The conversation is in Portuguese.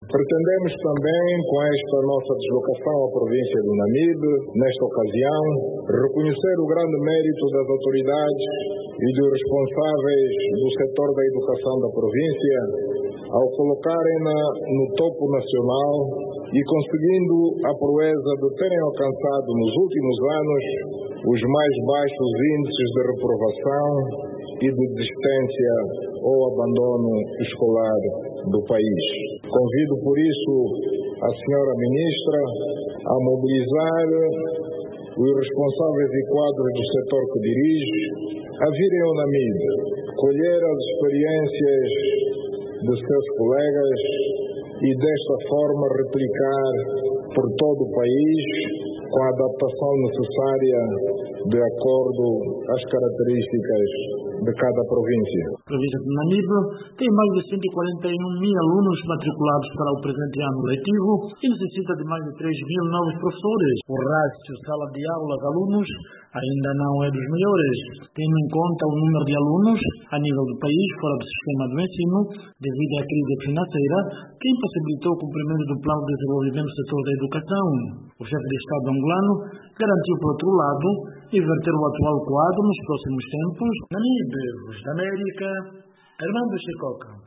Pretendemos também, com esta nossa deslocação à província do Namibe, nesta ocasião, reconhecer o grande mérito das autoridades e dos responsáveis do setor da educação da província ao colocarem-na no topo nacional e conseguindo a proeza de terem alcançado nos últimos anos os mais baixos índices de reprovação e de desistência ou abandono escolar do país. Convido, por isso, a senhora Ministra a mobilizar os responsáveis e quadros do setor que dirige a virem ao Namibe, colher as experiências de seus colegas e desta forma replicar por todo o país com a adaptação necessária de acordo às características de cada província. A província do Namibe tem mais de 141 mil alunos matriculados para o presente ano letivo e necessita de mais de 3 mil novos professores. O rácio sala de aulas alunos ainda não é dos melhores, tendo em conta o número de alunos a nível do país fora do sistema do ensino, devido à crise financeira que impossibilitou o cumprimento do plano de desenvolvimento do setor da educação. O chefe de Estado angolano garantiu, por outro lado, inverter o atual quadro nos próximos tempos. Namibe, Voz da América, Armando Chicoca.